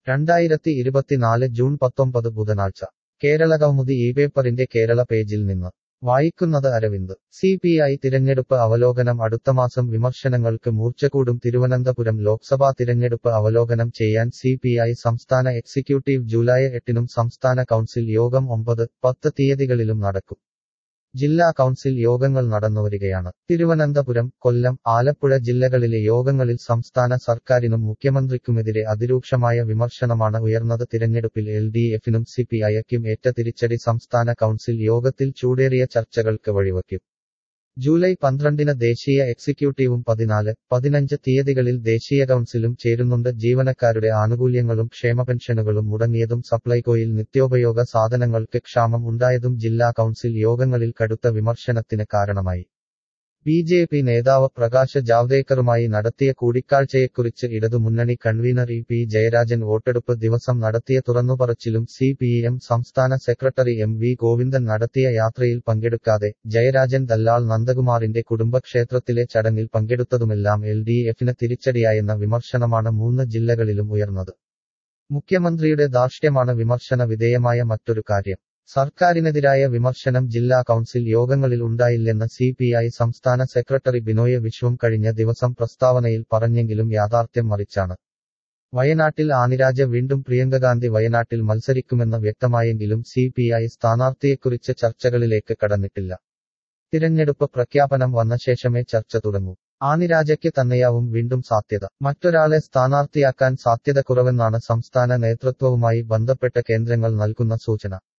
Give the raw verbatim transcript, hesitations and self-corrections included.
രണ്ടായിരത്തി ഇരുപത്തിനാല് ജൂൺ പത്തൊമ്പത് ബുധനാഴ്ച കേരളകൗമുദി ഈ പേപ്പറിന്റെ കേരള പേജിൽ നിന്ന് വായിക്കുന്നത് അരവിന്ദ്. സി പി ഐ തിരഞ്ഞെടുപ്പ് അവലോകനം അടുത്തമാസം വിമർശനങ്ങൾക്ക് മൂർച്ചകൂടും. തിരുവനന്തപുരം ലോക്സഭാ തിരഞ്ഞെടുപ്പ് അവലോകനം ചെയ്യാൻ സി പി ഐ സംസ്ഥാന എക്സിക്യൂട്ടീവ് ജൂലൈ എട്ടിനും സംസ്ഥാന കൗൺസിൽ യോഗം ഒമ്പത്, പത്ത് തീയതികളിലും നടക്കും. ജില്ലാ കൗൺസിൽ യോഗങ്ങൾ നടന്നുവരികയാണ്. തിരുവനന്തപുരം, കൊല്ലം, ആലപ്പുഴ ജില്ലകളിലെ യോഗങ്ങളിൽ സംസ്ഥാന സർക്കാരിനും മുഖ്യമന്ത്രിക്കുമെതിരെ അതിരൂക്ഷമായ വിമർശനമാണ് ഉയർന്നത്. തിരഞ്ഞെടുപ്പിൽ എൽ ഡി എഫിനും സി പി ഐക്കും ഏറ്റ തിരിച്ചടി സംസ്ഥാന കൗൺസിൽ യോഗത്തിൽ ചൂടേറിയ ചർച്ചകൾക്ക് വഴിവെക്കും. ജൂലൈ പന്ത്രണ്ടിന് ദേശീയ എക്സിക്യൂട്ടീവും പതിനാല്, പതിനഞ്ച് തീയതികളിൽ ദേശീയ കൗൺസിലും ചേരുന്നുണ്ട്. ജീവനക്കാരുടെ ആനുകൂല്യങ്ങളും ക്ഷേമപെൻഷനുകളും മുടങ്ങിയതും സപ്ലൈകോയിൽ നിത്യോപയോഗ സാധനങ്ങൾക്ക് ക്ഷാമം ഉണ്ടായതും ജില്ലാ കൗൺസിൽ യോഗങ്ങളിൽ കടുത്ത വിമർശനത്തിന് കാരണമായി. ബി ജെ പി നേതാവ് പ്രകാശ് ജാവ്ദേക്കറുമായി നടത്തിയ കൂടിക്കാഴ്ചയെക്കുറിച്ച് ഇടതുമുന്നണി കൺവീനർ ഇ പി ജയരാജൻ വോട്ടെടുപ്പ് ദിവസം നടത്തിയ തുറന്നുപറച്ചിലും സി പി എം സംസ്ഥാന സെക്രട്ടറി എം വി ഗോവിന്ദൻ നടത്തിയ യാത്രയിൽ പങ്കെടുക്കാതെ ജയരാജൻ ദല്ലാൾ നന്ദകുമാറിന്റെ കുടുംബക്ഷേത്രത്തിലെ ചടങ്ങിൽ പങ്കെടുത്തതുമെല്ലാം എൽ ഡി എഫിന് തിരിച്ചടിയായെന്ന വിമർശനമാണ് മൂന്ന് ജില്ലകളിലും ഉയർന്നത്. മുഖ്യമന്ത്രിയുടെ ധാർഷ്ട്യമാണ് വിമർശന വിധേയമായ മറ്റൊരു കാര്യം. സർക്കാരിനെതിരായ വിമർശനം ജില്ലാ കൗൺസിൽ യോഗങ്ങളിൽ ഉണ്ടായില്ലെന്ന് സി പി ഐ സംസ്ഥാന സെക്രട്ടറി ബിനോയ് വിശ്വം കഴിഞ്ഞ ദിവസം പ്രസ്താവനയിൽ പറഞ്ഞെങ്കിലും യാഥാർത്ഥ്യം മറിച്ചാണ്. വയനാട്ടിൽ ആനിരാജ വീണ്ടും പ്രിയങ്കഗാന്ധി വയനാട്ടിൽ മത്സരിക്കുമെന്ന് വ്യക്തമായെങ്കിലും സി പി ഐ സ്ഥാനാർത്ഥിയെക്കുറിച്ച് ചർച്ചകളിലേക്ക് കടന്നിട്ടില്ല. തിരഞ്ഞെടുപ്പ് പ്രഖ്യാപനം വന്ന ശേഷമേ ചർച്ച തുടങ്ങൂ. ആനിരാജയ്ക്ക് തന്നെയാവും വീണ്ടും സാധ്യത. മറ്റൊരാളെ സ്ഥാനാർത്ഥിയാക്കാൻ സാധ്യത കുറവെന്നാണ് സംസ്ഥാന നേതൃത്വവുമായി ബന്ധപ്പെട്ട കേന്ദ്രങ്ങൾ നൽകുന്ന സൂചന.